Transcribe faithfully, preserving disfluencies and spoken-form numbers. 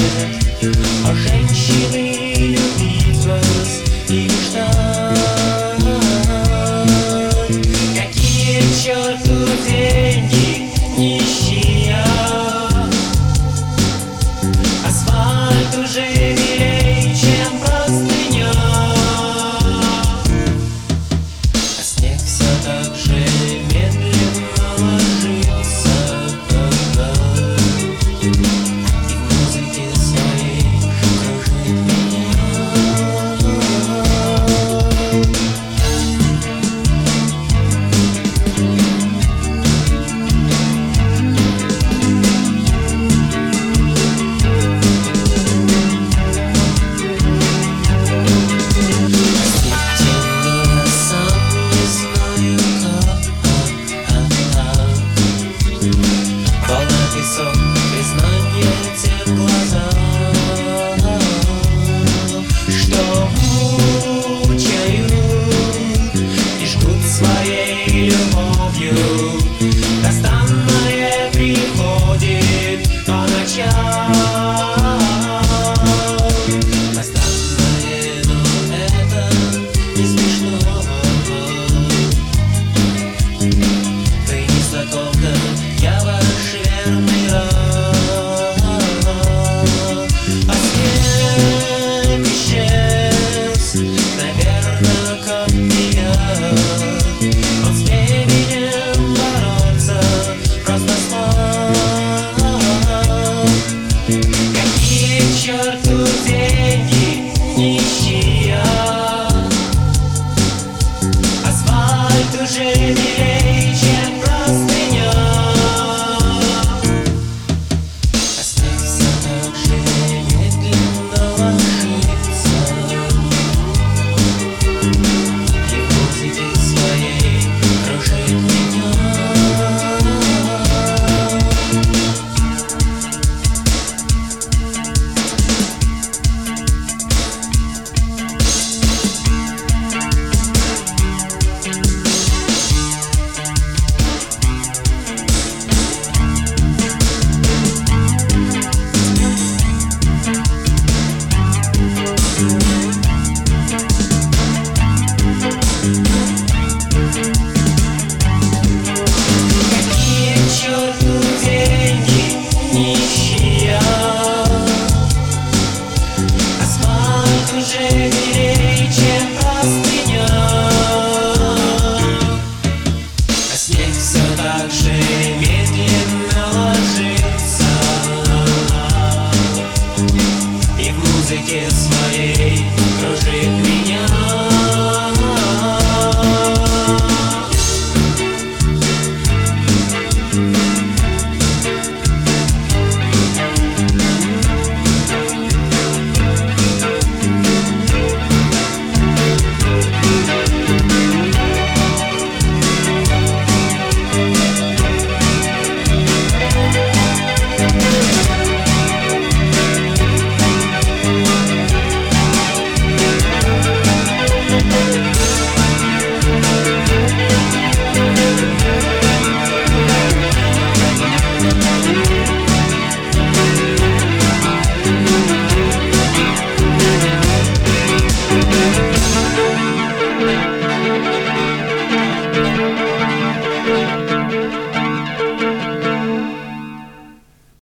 а женщины любить вас и мечтать. Какие к черту деньги, нищие, асфальт уже милей, чем простыня, а снег все так же медленно ложится, когда и в музыке своей кружит меня. Признание те глаза, что мучают и ждут своей любовью. Достанное приходит по ночам. Достанное, но это не смешно. Вы не знакомка, я ваш верный раб. Черту деньги, нищие, асфальт уже милей, чем простыня, а снег все так же медленно ложится, и в музыке своей кружит меня. Асфальт уже милей, чем простыня, а снег все так же медленно ложится, и в музыке